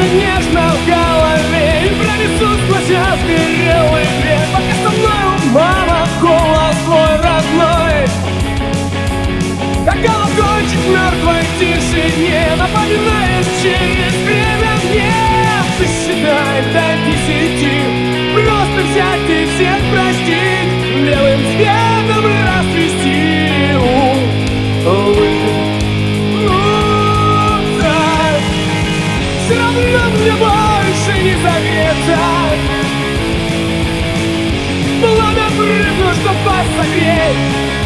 нежно в голове и пронесусь сквозь белый век. Пока со мною, мама, голос твой родной, как колокольчик в мертвой тишине, напоминаешь через время мне. Ты считай до 10, просто взять и всех простить, белым цветом расцвести. Все равно мне больше не заветься, пламя прыгну, чтоб вас согреть.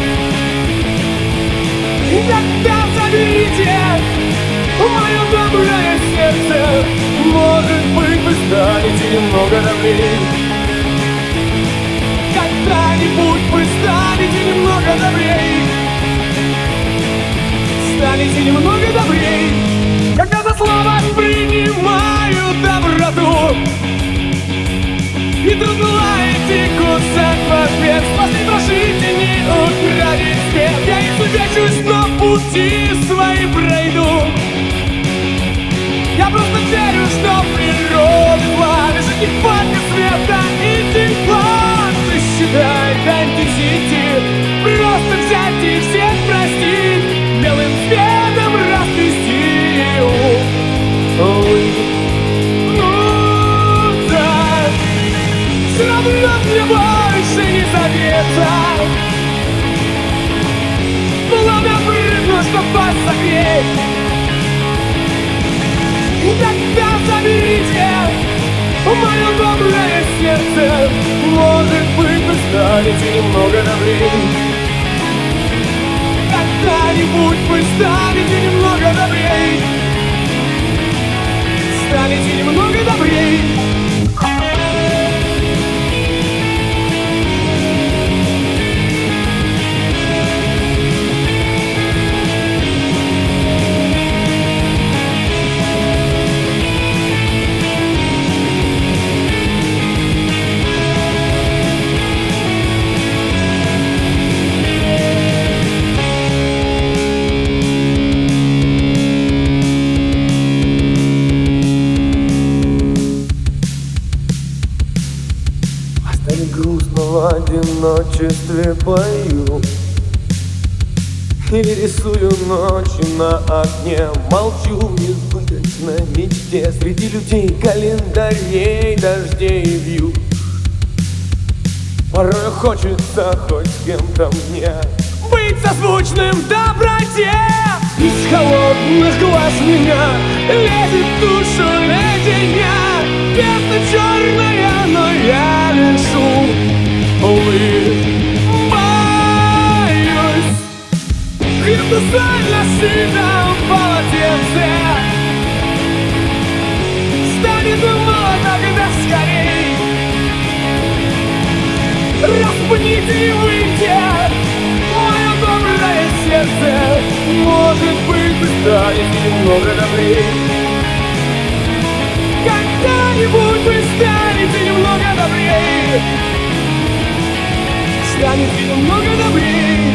И тогда заберите мое доброе сердце, может быть, вы станете немного добрее. Когда-нибудь вы станете немного добрее, станете немного добрее. Когда за слово принимаю доброту и трудно кусать в ответ, спасибо, прожить и не утратить свет. Я изувечусь, но пути свои пройду. Я просто верю, что природа зла лежит не в парке света и тепла. Ты считай до 10, просто взять и всех простить, белым цветом расцвести. Да, все равно мне больше не согреться, пламя прыгну, чтоб вас согреть. И тогда заберите мое доброе сердце, может быть, вы станете немного добрее. Когда-нибудь вы станете немного добрее, станете немного добрее. Грустно в одиночестве пою и рисую ночи на окне. Молчу в несбыточной мечте среди людей, календарей, дождей и вьюг. Порой хочется хоть с кем-то мне быть созвучным доброте. Из холодных глаз меня лезет душу леденя. Песня черная, но я лишу улыбаюсь. Виртуально сытом полотенце станет мало тогда скорей. Распните и выйдите мое доброе сердце, может быть, вы станете немного добрее. Когда-нибудь вы станете немного добрее, станете немного добрее.